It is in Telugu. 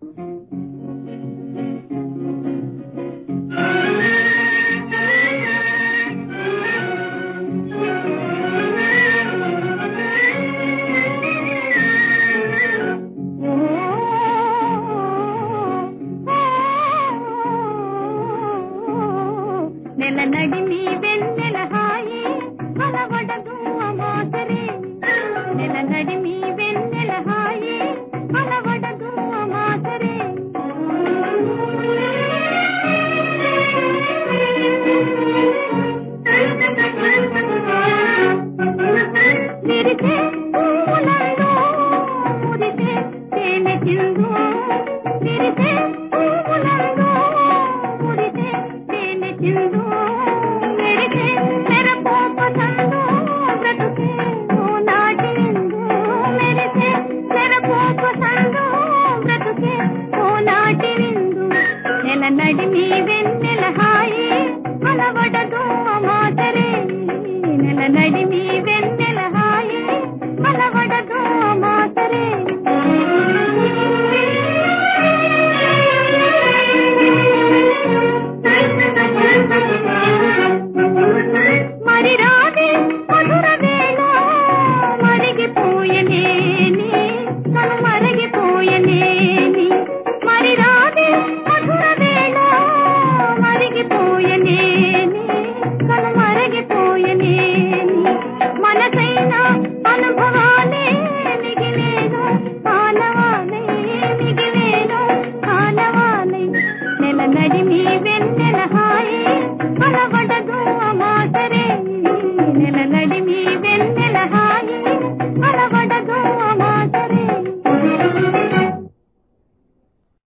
నెల నడిమి వెన్నెల హాయి అలవడదు అమాసరే నెల నడిమి వెన్నెల హాయి అలవడదు అమాసరే విరిసే పూలందో మురిసే తేనె చిందు విరిసే పూలందో మురిసే తేనె చిందు నడిమి వెన్నెల హాయి అలవడదు అమాసరే నెల నడిమి వెన్నెల